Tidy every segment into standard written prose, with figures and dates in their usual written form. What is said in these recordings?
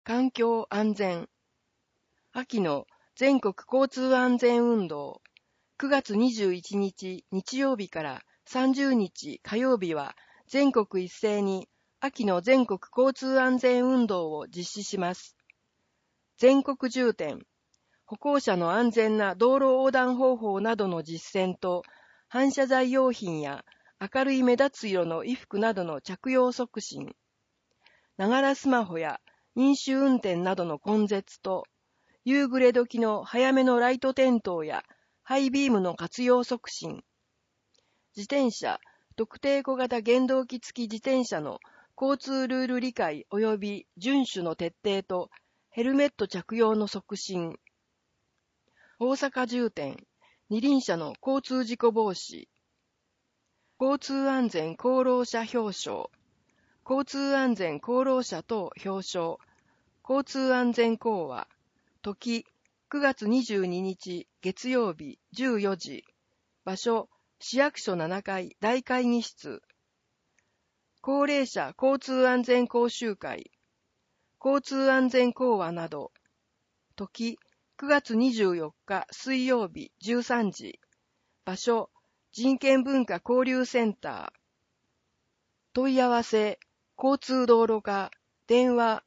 環境安全。秋の全国交通安全運動。9月21日日曜日から30日火曜日は全国一斉に秋の全国交通安全運動を実施します。全国重点。歩行者の安全な道路横断方法などの実践と、反射材用品や明るい目立つ色の衣服などの着用促進。ながらスマホや飲酒運転などの根絶と、夕暮れ時の早めのライト点灯やハイビームの活用促進。自転車、特定小型原動機付き自転車の交通ルール理解及び遵守の徹底とヘルメット着用の促進。大阪重点、二輪車の交通事故防止。交通安全功労者表彰。交通安全功労者等表彰。交通安全講話。時、9月22日月曜日14時。場所、市役所7階大会議室。高齢者交通安全講習会。交通安全講話など。時、9月24日水曜日13時。場所、人権文化交流センター。問い合わせ、交通道路課、電話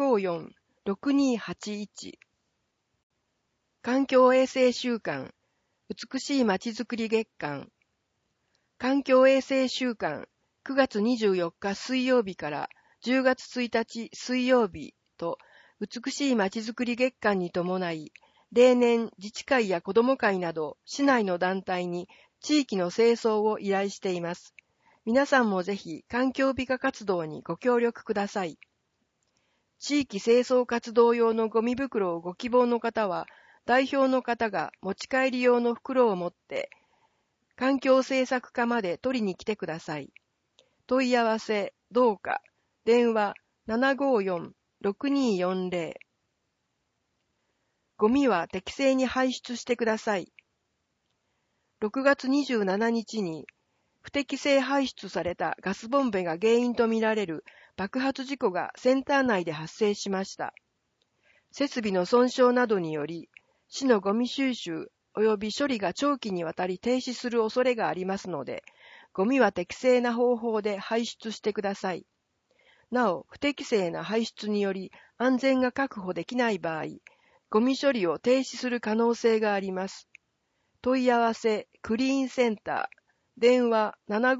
754-6281。環境衛生週間、美しいまちづくり月間。環境衛生週間、9月24日水曜日から10月1日水曜日と、美しいまちづくり月間に伴い、例年自治会や子ども会など市内の団体に地域の清掃を依頼しています。皆さんもぜひ環境美化活動にご協力ください。地域清掃活動用のゴミ袋をご希望の方は、代表の方が持ち帰り用の袋を持って、環境政策課まで取りに来てください。問い合わせ、どうか、電話754-6240。ゴミは適正に排出してください。6月27日に不適正排出されたガスボンベが原因とみられる爆発事故がセンター内で発生しました。設備の損傷などにより、市のゴミ収集及び処理が長期にわたり停止する恐れがありますので、ゴミは適正な方法で排出してください。なお、不適正な排出により安全が確保できない場合、ゴミ処理を停止する可能性があります。問い合わせ、クリーンセンター、電話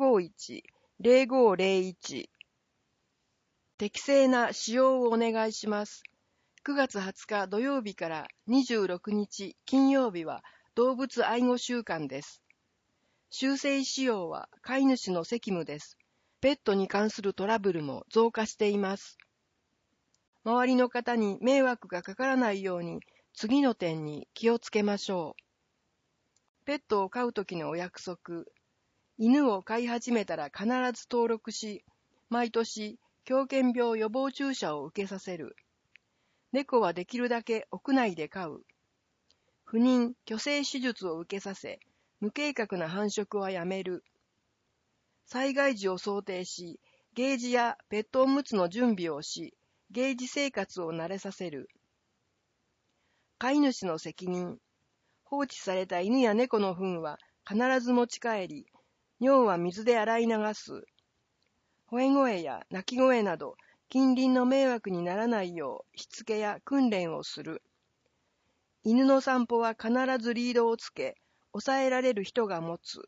751-0501。適正な使用をお願いします。9月20日土曜日から26日金曜日は動物愛護週間です。修正使用は飼い主の責務です。ペットに関するトラブルも増加しています。周りの方に迷惑がかからないように次の点に気をつけましょう。ペットを飼うときのお約束。犬を飼い始めたら必ず登録し、毎年狂犬病予防注射を受けさせる。猫はできるだけ屋内で飼う。不妊・去勢手術を受けさせ、無計画な繁殖はやめる。災害時を想定し、ゲージやペットおむつの準備をし、ゲージ生活を慣れさせる。飼い主の責任。放置された犬や猫の糞は必ず持ち帰り、尿は水で洗い流す。吠え声や鳴き声など、近隣の迷惑にならないようしつけや訓練をする。犬の散歩は必ずリードをつけ、抑えられる人が持つ。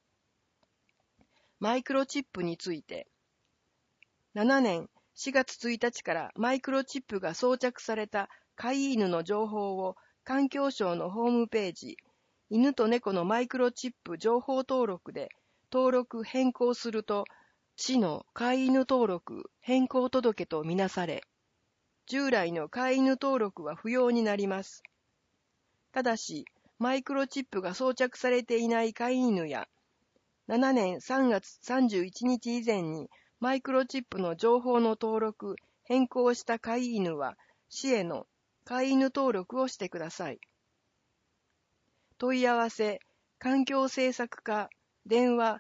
マイクロチップについて。7年4月1日からマイクロチップが装着された飼い犬の情報を環境省のホームページ、犬と猫のマイクロチップ情報登録で登録変更すると、市の飼い犬登録変更届とみなされ、従来の飼い犬登録は不要になります。ただし、マイクロチップが装着されていない飼い犬や、7年3月31日以前にマイクロチップの情報の登録、変更した飼い犬は、市への飼い犬登録をしてください。問い合わせ、環境政策課、電話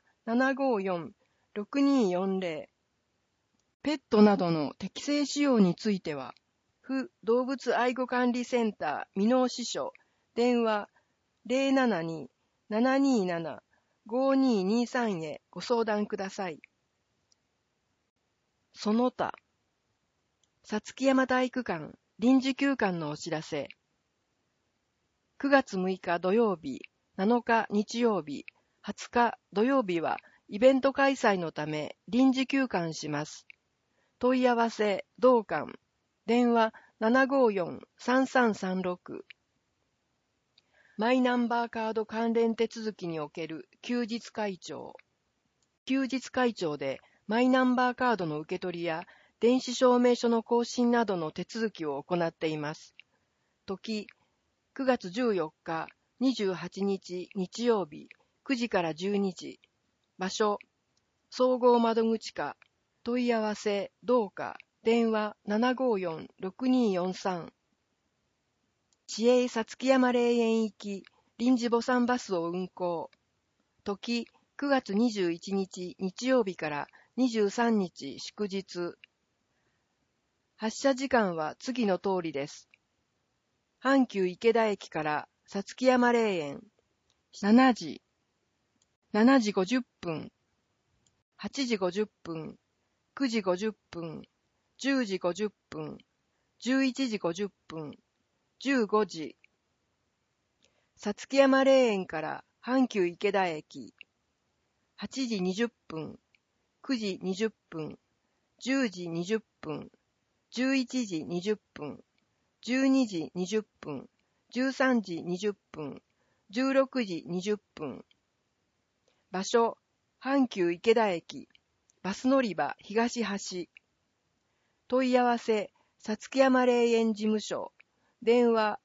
754-6240。ペットなどの適正使用については、 府動物愛護管理センター箕面支所、電話 072-727-5223 へご相談ください。その他、さつき山体育館臨時休館のお知らせ。9月6日土曜日、7日日曜日、20日土曜日はイベント開催のため臨時休館します。問い合わせ同館、電話754-3336。マイナンバーカード関連手続きにおける休日開帳。休日開帳でマイナンバーカードの受け取りや電子証明書の更新などの手続きを行っています。時、9月14日、28日日曜日、9時から12時。場所、総合窓口課。問い合わせ、同課。電話754-6243。市営さつき山霊園行き臨時墓参バスを運行。時、9月21日日曜日から23日祝日。発車時間は次の通りです。阪急池田駅からさつき山霊園、7時、7時50分、8時50分、9時50分、10時50分、11時50分、15時。さつき山霊園から阪急池田駅、8時20分、9時20分、10時20分、11時20分、12時20分、13時20分、16時20分。場所、阪急池田駅、バス乗り場東端。問い合わせ、さつき山霊園事務所、電話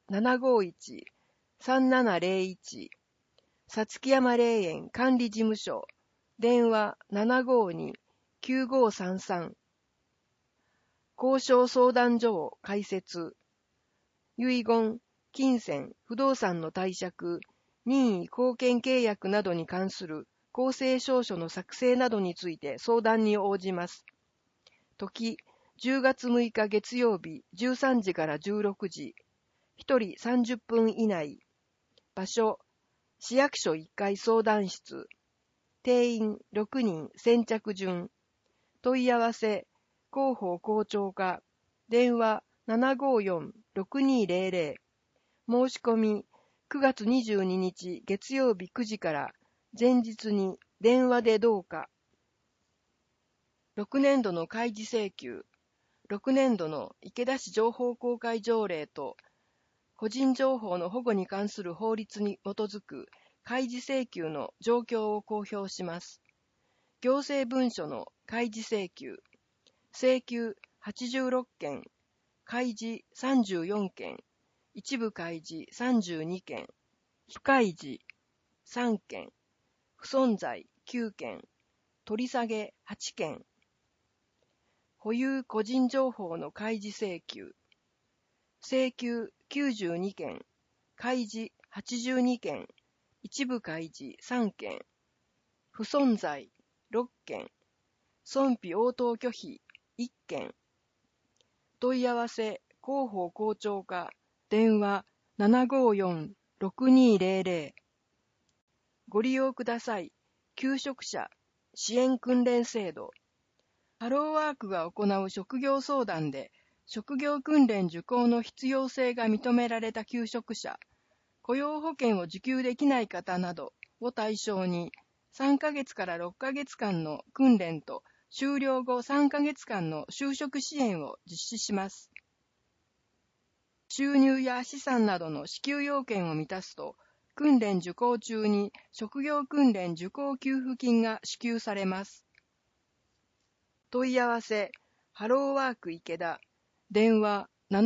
751-3701。さつき山霊園管理事務所、電話752-9533。交渉相談所を開設。遺言、金銭、不動産の貸借、任意後見契約などに関する公正証書の作成などについて相談に応じます。時、10月6日月曜日13時から16時。1人30分以内。場所、市役所1階相談室。定員6人先着順。問い合わせ、広報校長課。電話754-6200。申し込み、9月22日月曜日9時から前日に電話でどうか。6年度の開示請求。6年度の池田市情報公開条例と個人情報の保護に関する法律に基づく開示請求の状況を公表します。行政文書の開示請求。請求86件、開示34件、一部開示32件、不開示3件、不存在9件、取り下げ8件。保有個人情報の開示請求。請求92件、開示82件、一部開示3件、不存在6件、損否応答拒否1件。問い合わせ、広報校長課、電話754-6200。ご利用ください。求職者支援訓練制度。ハローワークが行う職業相談で、職業訓練受講の必要性が認められた求職者、雇用保険を受給できない方などを対象に、3ヶ月から6ヶ月間の訓練と、終了後3ヶ月間の就職支援を実施します。収入や資産などの支給要件を満たすと、訓練受講中に職業訓練受講給付金が支給されます。問い合わせ、ハローワーク池田、電話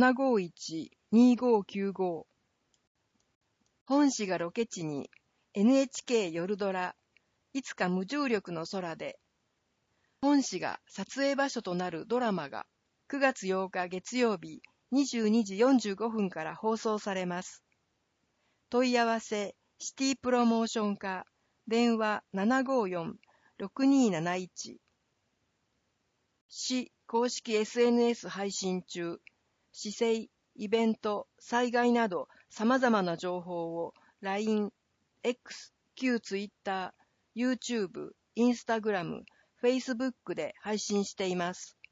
751-2595。本誌がロケ地に NHK 夜ドラ、いつか無重力の空で、本誌が撮影場所となるドラマが9月8日月曜日22時45分から放送されます。問い合わせ、シティプロモーション課、電話754-6271。市公式 SNS 配信中、 市政、イベント、災害など様々な情報を LINE、X、旧 Twitter、YouTube、Instagram、Facebook で配信しています。